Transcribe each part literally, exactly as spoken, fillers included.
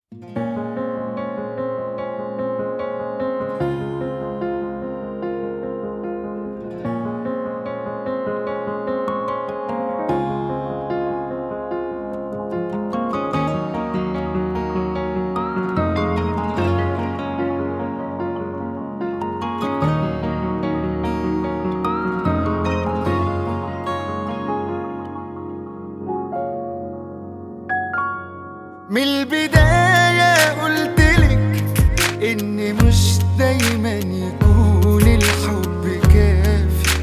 من البداية قلتلك إن مش دايما يكون الحب كافي،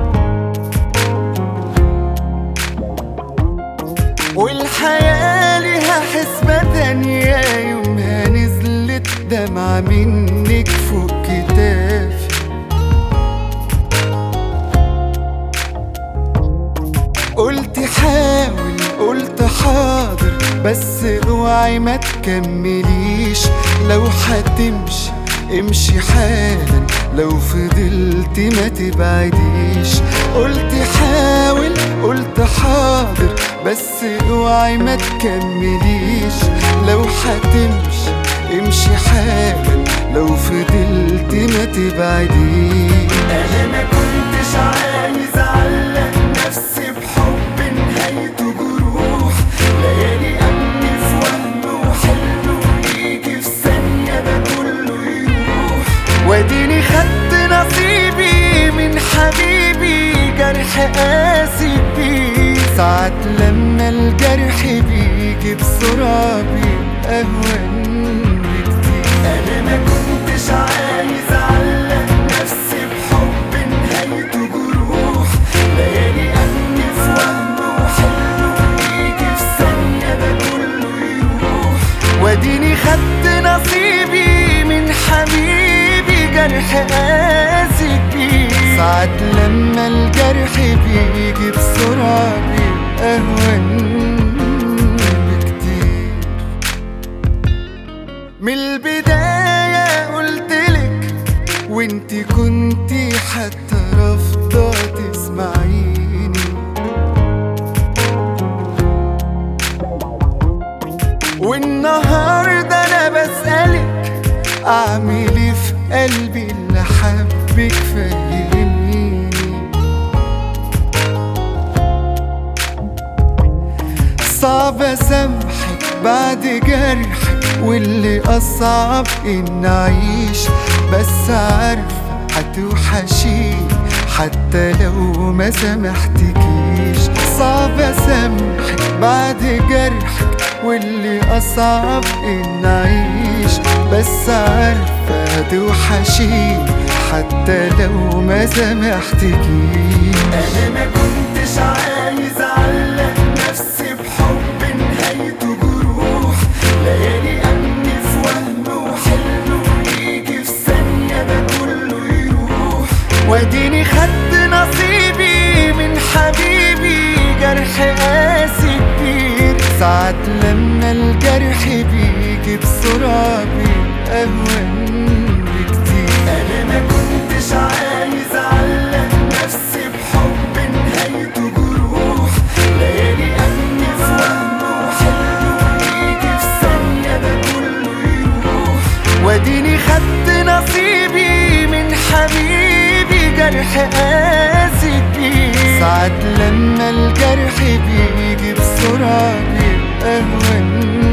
والحياة ليها حسبة تانية يومها نزلت دمعة منك فوق كتافي. قلت حاول قلت حاضر بس اوعي ما تكمليش، لو هتمشي امشي حالا لو فضلت ما تبعديش. قلت حاول قلت حاضر بس اوعي ما تكمليش، لو هتمشي امشي حالا لو فضلت ما تبعديش. انا ما كنتش عايز اعلق نفسي بحب نهايته جروح، ليالي امني في وهم وحلم ويجي في ثانية ده كله يروح، واديني خدت نصيبي من حبيبي جرح قاسي بيه. ساعات لما الجرح بيجي بسرعة بيبقى أهون بكتير. أنا ما كنتش عايز أعلق نفسي بحب نهايته جروح، ليالي أمني في وهم وحلم ويجي في ثانية ده كله يروح، واديني خدت نصيبي من حبيبي جرح قاسي بيه. ساعات لما الجرح بيجي بسرعة بيبقى أهون بكتير. من البداية قلتلك وانتي كنتي حتى رافضة تسمعيني، والنهاردة أنا بسألك أعمل إيه في قلبي اللي حبك فهميني. صعب أسامحك بعد جرحك، واللي أصعب إن أعيش، بس عارفة هتوحشيني حتى لو ما سامحتكيش. صعب أسامحك بعد جرحك، واللي أصعب إن أعيش، بس عارفة هتوحشيني حتى لو ما سامحتكيش. أنا ما كنتش عايز أعلق نفسي بحب نهايته جروح، ليالي أمني في وهم وحلم ويجي في ثانية ده كله يروح، واديني خدت نصيبي من حبيبي جرح قاسي كبير. ساعات لما الجرح بيجي بسرعة بيبقى أهون بكتير. أنا ما كنتش عايز أعلق نفسي بحب نهايته جروح، ليالي أمني في وهم وحلم ويجي في ثانية ده كله يروح، واديني خدت نصيبي من حبيبي جرح قاسي بيه. ساعات لما الجرح بيجي بسرعة بيبقى أهون